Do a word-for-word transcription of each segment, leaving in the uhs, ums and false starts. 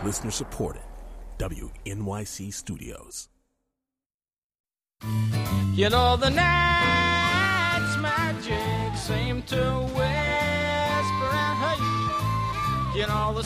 Listener supported. W N Y C Studios. You know the night's magic seemed to whisper and hush. You know the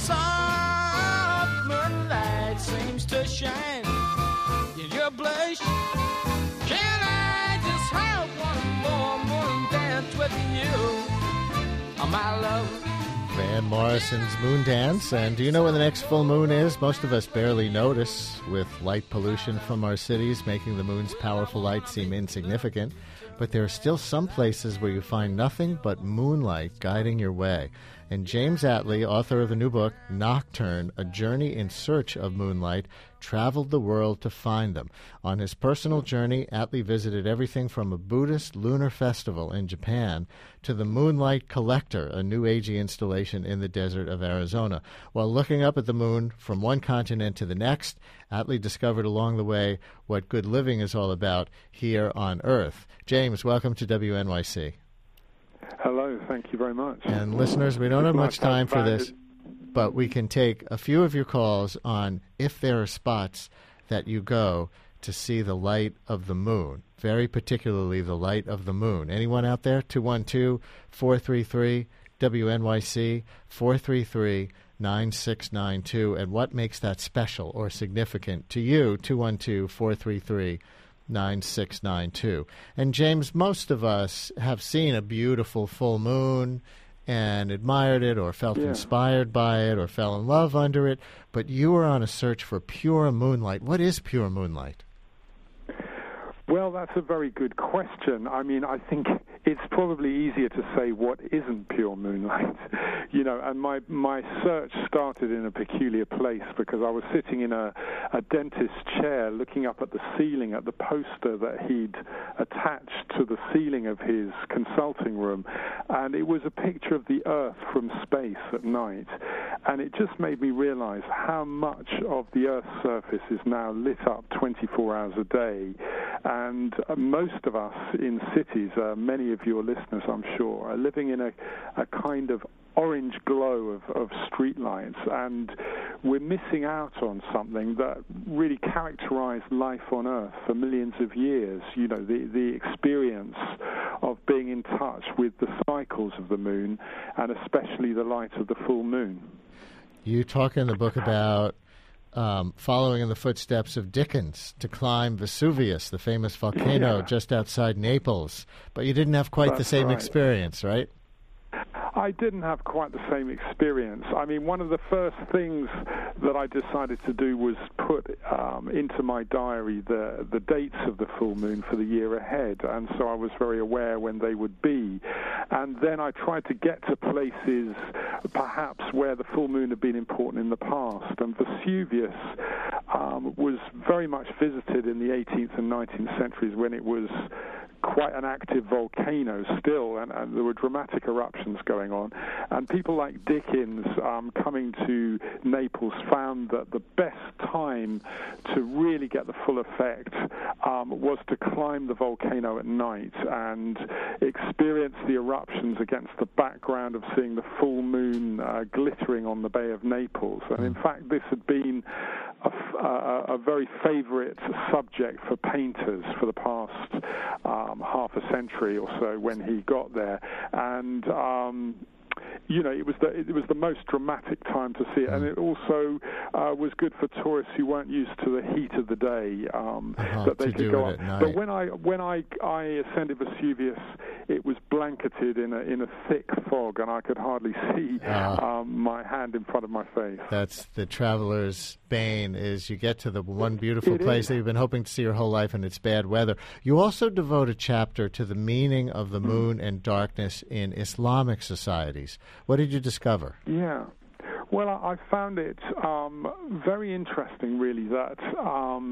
soft moonlight seems to shine in your blush. Can I just have one more moon dance with you, oh, my love? Van Morrison's Moon Dance. And do you know when the next full moon is? Most of us barely notice, with light pollution from our cities making the moon's powerful light seem insignificant. But there are still some places where you find nothing but moonlight guiding your way. And James Atlee, author of the new book, Nocturne, A Journey in Search of Moonlight, traveled the world to find them. On his personal journey, Atlee visited everything from a Buddhist lunar festival in Japan to the Moonlight Collector, a New Agey installation in the desert of Arizona. While looking up at the moon from one continent to the next, Atlee discovered along the way what good living is all about here on Earth. James, welcome to W N Y C. Hello, thank you very much. And listeners, we don't have much time for this, but we can take a few of your calls on if there are spots that you go to see the light of the moon, very particularly the light of the moon. Anyone out there? two one two, four three three, W N Y C, four three three, nine six nine two. And what makes that special or significant to you? two one two, four three three, nine six nine two. And James, most of us have seen a beautiful full moon and admired it or felt yeah. inspired by it or fell in love under it, but you were on a search for pure moonlight. What is pure moonlight? Well, that's a very good question. I mean, I think it's probably easier to say what isn't pure moonlight. You know, and my, my search started in a peculiar place because I was sitting in a, a dentist's chair looking up at the ceiling at the poster that he'd attached to the ceiling of his consulting room. And it was a picture of the Earth from space at night. And it just made me realize how much of the Earth's surface is now lit up twenty-four hours a day. And uh, most of us in cities, uh, many of your listeners, I'm sure, are living in a, a kind of orange glow of, of streetlights, and we're missing out on something that really characterized life on Earth for millions of years. You know, the, the experience of being in touch with the cycles of the moon, and especially the light of the full moon. You talk in the book about Um, following in the footsteps of Dickens to climb Vesuvius, the famous volcano yeah. just outside Naples. But you didn't have quite That's the same right. experience, right? I didn't have quite the same experience. I mean, one of the first things that I decided to do was put um, into my diary the, the dates of the full moon for the year ahead, and so I was very aware when they would be. And then I tried to get to places perhaps where the full moon had been important in the past. And Vesuvius um, was very much visited in the eighteenth and nineteenth centuries when it was quite an active volcano still, and, and there were dramatic eruptions going on. And people like Dickens um, coming to Naples found that the best time to really get the full effect um, was to climb the volcano at night and experience the eruptions against the background of seeing the full moon uh, glittering on the Bay of Naples. And in fact, this had been a, a, a very favorite subject for painters for the past um, half a century or so when he got there. And um, you know, it was the it was the most dramatic time to see it, and it also uh, was good for tourists who weren't used to the heat of the day, um, uh-huh, that they could go up. But night. when I when I, I ascended Vesuvius, it was blanketed in a in a thick fog, and I could hardly see uh, um, my hand in front of my face. That's the traveler's bane, is you get to the one beautiful it place is. that you've been hoping to see your whole life, and it's bad weather. You also devote a chapter to the meaning of the moon and darkness in Islamic societies. What did you discover? Yeah. Well, I found it um, very interesting, really, that um,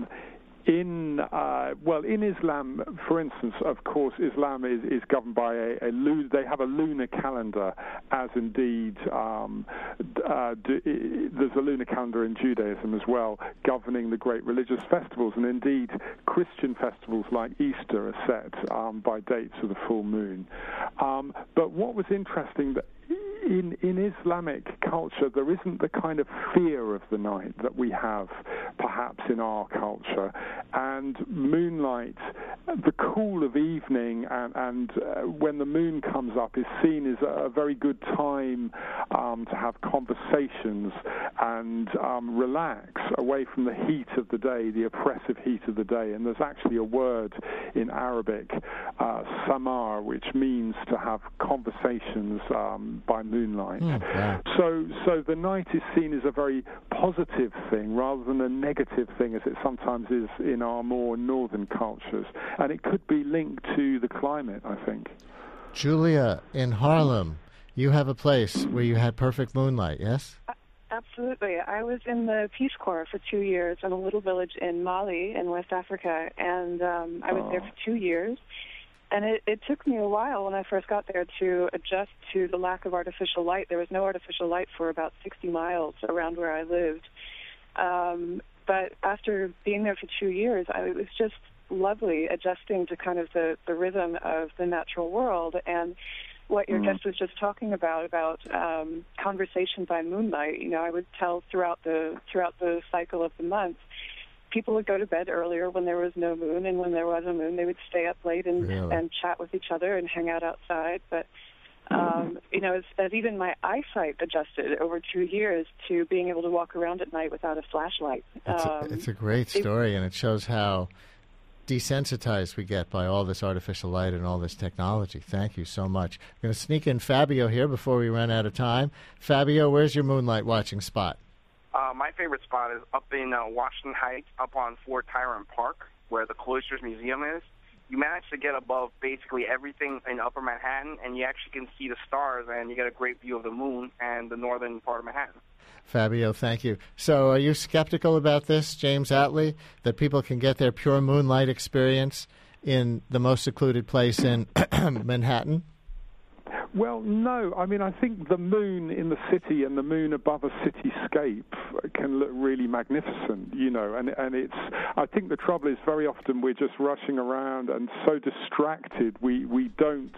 in uh, well, in Islam, for instance, of course, Islam is, is governed by a, a lu- they have a lunar calendar, as indeed um, uh, d- there's a lunar calendar in Judaism as well, governing the great religious festivals, and indeed Christian festivals like Easter are set um, by dates of the full moon. Um, but what was interesting that in, in Islamic culture, there isn't the kind of fear of the night that we have perhaps in our culture. And moonlight, the cool of evening and, and uh, when the moon comes up is seen as a very good time um, to have conversations and um, relax away from the heat of the day, the oppressive heat of the day. And there's actually a word in Arabic, uh, samar, which means to have conversations um, by moonlight. Mm, yeah. So, so the night is seen as a very positive thing rather than a negative thing, as it sometimes is in our more northern cultures. And it could be linked to the climate, I think. Julia, in Harlem, you have a place where you had perfect moonlight, yes? Absolutely. I was in the Peace Corps for two years in a little village in Mali in West Africa, and um, I was Oh. there for two years. And it, it took me a while when I first got there to adjust to the lack of artificial light. There was no artificial light for about sixty miles around where I lived. Um, but after being there for two years, I, it was just lovely adjusting to kind of the, the rhythm of the natural world. And what your Mm. guest was just talking about, about um, conversation by moonlight, you know, I would tell throughout the throughout the cycle of the month, people would go to bed earlier when there was no moon, and when there was a moon, they would stay up late and, Really? and chat with each other and hang out outside. But, um, you know, as, as even my eyesight adjusted over two years to being able to walk around at night without a flashlight. It's a, Um, it's a great it- story, and it shows how desensitized we get by all this artificial light and all this technology. Thank you so much. I'm going to sneak in Fabio here before we run out of time. Fabio, where's your moonlight watching spot? Uh, my favorite spot is up in uh, Washington Heights, up on Fort Tyrant Park, where the Cloisters Museum is. You manage to get above basically everything in Upper Manhattan, and you actually can see the stars, and you get a great view of the moon and the northern part of Manhattan. Fabio, thank you. So are you skeptical about this, James Atlee, that people can get their pure moonlight experience in the most secluded place in Manhattan? Well, no. I mean, I think the moon in the city and the moon above a cityscape can look really magnificent, you know, and and it's, I think the trouble is very often we're just rushing around and so distracted we, we don't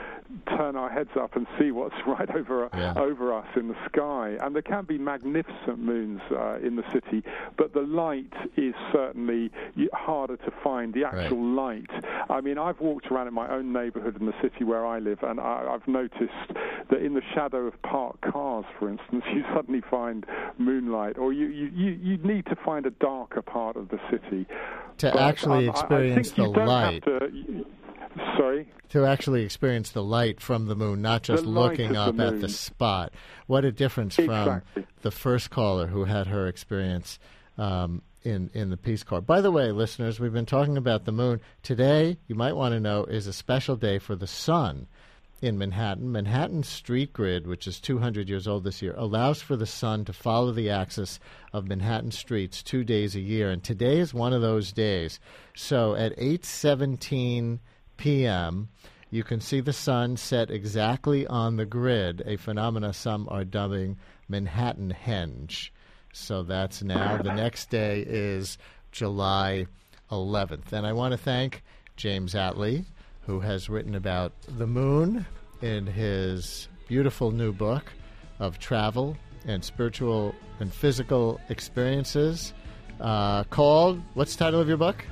turn our heads up and see what's right over Yeah. over us in the sky. And there can be magnificent moons uh, in the city, but the light is certainly harder to find, the actual light. I mean, I've walked around in my own neighborhood in the city where I live, and I, I've noticed that in the shadow of parked cars, for instance, you suddenly find moonlight, or you, you, you, you need to find a darker part of the city. To But, actually um, I- experience I think you the don't light. Have to, sorry? To actually experience the light from the moon, not just The light looking of up the at the moon. spot. What a difference from Exactly. the first caller who had her experience um, in, in the Peace Corps. By the way, listeners, we've been talking about the moon. Today, you might want to know, is a special day for the sun in Manhattan. Manhattan's street grid, which is two hundred years old this year, allows for the sun to follow the axis of Manhattan streets two days a year. And today is one of those days. So at eight seventeen p.m., you can see the sun set exactly on the grid, a phenomena some are dubbing Manhattan henge. So that's now. The next day is July eleventh. And I want to thank James Atlee, who has written about the moon in his beautiful new book of travel and spiritual and physical experiences uh, called, what's the title of your book?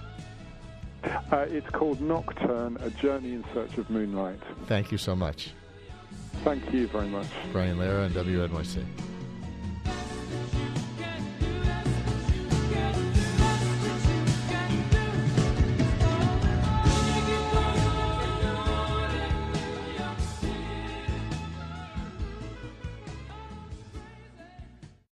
Uh, it's called Nocturne, A Journey in Search of Moonlight. Thank you so much. Thank you very much. Brian Lara on W N Y C.